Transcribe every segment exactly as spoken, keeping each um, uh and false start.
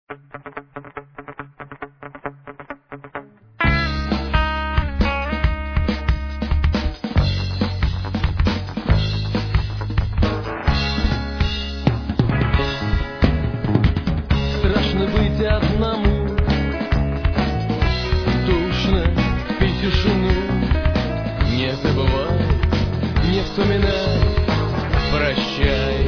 Страшно быть одному, душно пить тишину. Не забывай, не вспоминай, прощай.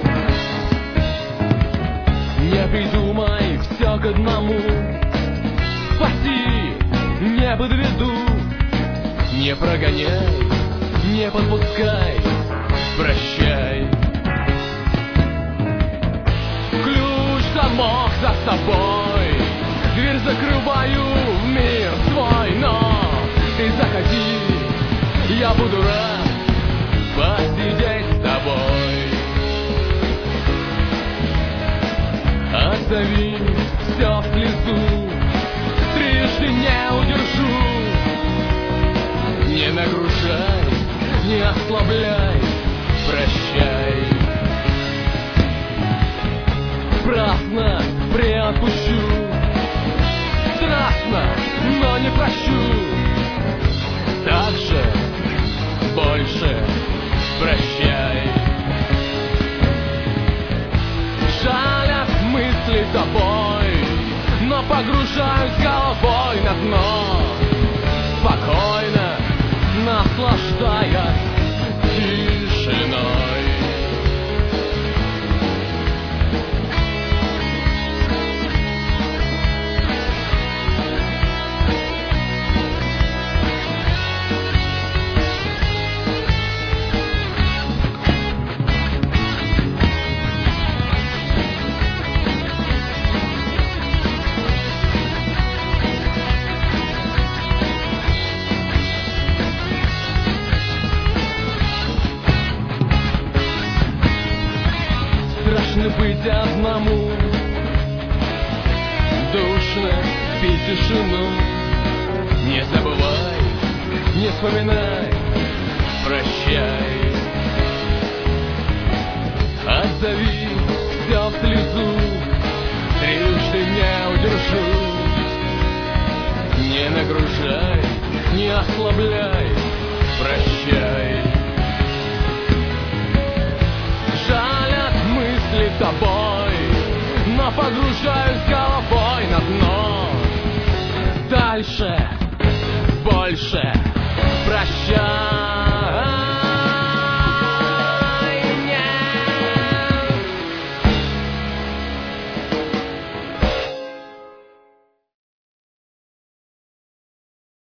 Не придумай все к одному, спаси, не подведу. Не прогоняй, не подпускай, прощай. Замок за собой, дверь закрываю в мир свой, но ты заходи, я буду рад посидеть с тобой. Отзови все в слезу, трижды не удержу. Не нагружай, не ослабляй, прощай. Страстно приотпущу, страстно, но не прощу. Так же, больше, прощай. Жалят мысли тобой, но погружаюсь головой на дно, спокойно наслаждаясь тишиной. Страшно быть одному, душно пить тишину. Не забывай, не вспоминай, прощай. Отзови все в слезу, трижды не удержу. Не нагружай, не ослабляй, прощай. Тобой, но погружаюсь головой на дно. Дальше, больше, прощай.